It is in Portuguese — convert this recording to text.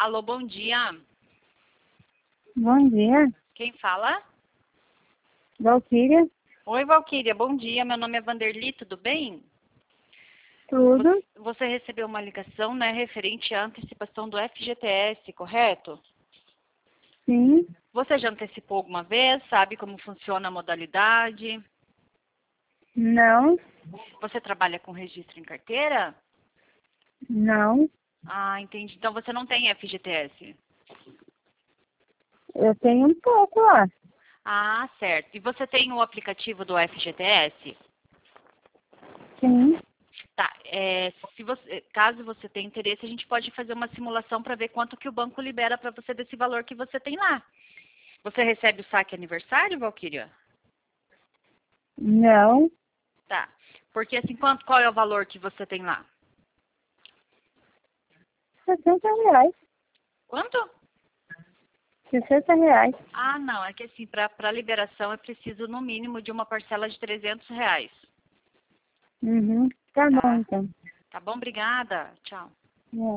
Alô, bom dia. Bom dia, Quem fala? Valquíria. Oi, Valquíria, bom dia. Meu nome é Vanderly, tudo bem? Tudo? Você recebeu uma ligação, né, referente à antecipação do FGTS, correto? Sim. Você já antecipou alguma vez? Sabe como funciona a modalidade? Não. Você trabalha com registro em carteira? Não. Ah, entendi. Então você não tem FGTS. Eu tenho um pouco lá. Ah, certo. E você tem o aplicativo do FGTS? Sim. Tá. Caso você tenha interesse, a gente pode fazer uma simulação para ver quanto que o banco libera para você desse valor que você tem lá. Você recebe o saque aniversário, Valquíria? Não. Tá. Porque assim, qual é o valor que você tem lá? R$ 60. Quanto? R$ 60. Ah, não. É que assim, para liberação é preciso no mínimo de uma parcela de R$ 300. Uhum. Tá bom, Tá? então. Tá bom? Obrigada. Tchau.